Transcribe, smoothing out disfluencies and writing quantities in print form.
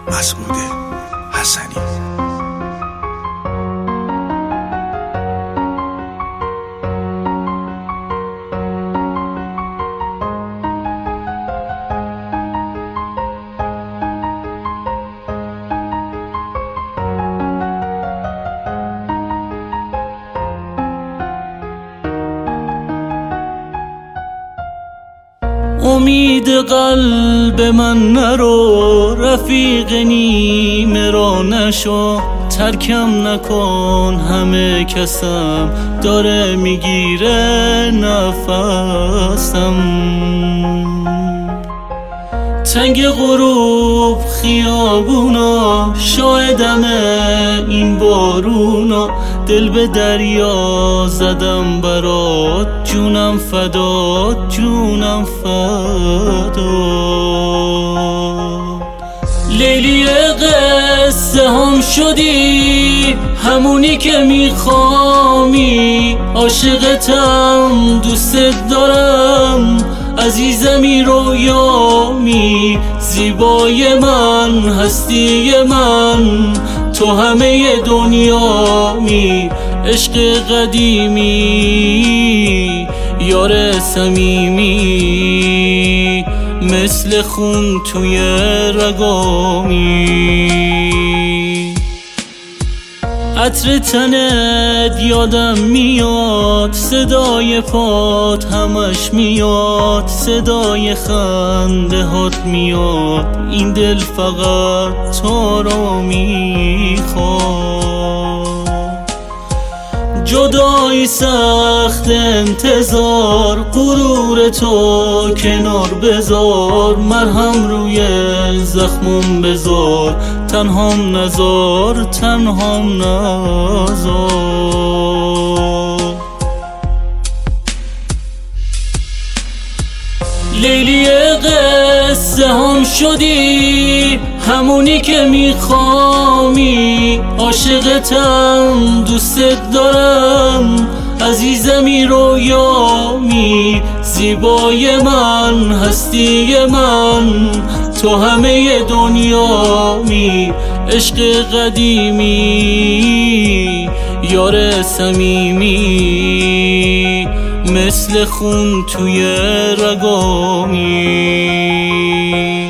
مسعود حسنی. امید قلب من نرو، رفیق نیمه را نشو، ترکم نکن همه کسم داره میگیره نفسم. تنگ غروب خیابونا، شاهدم این بارونا، دل به دریا زدم برات، جونم فدات جونم فدات. لیلی قصه هم شدی، همونی که میخوامی، عاشقتم دوست دارم، عزیزمی رویامی، زیبای من هستی من، تو همه دنیامی، عشق قدیمی یار صمیمی، مثل خون توی رگامی. عطر تنت یادم میاد، صدای پات همش میاد، صدای خنده هات میاد، این دل فقط تو رو میخواد. جدایی سخت انتظار، غرور تو کنار بذار، مرهم روی زخمم بذار، تنهام نذار تنهام نذار. لیلی قصه هم شدی، همونی که میخوامی، عاشقتم دوست دارم، عزیزمی رویامی، زیبای من هستی من، تو همه دنیامی، عشق قدیمی یار صمیمی، مثل خون توی رگامی.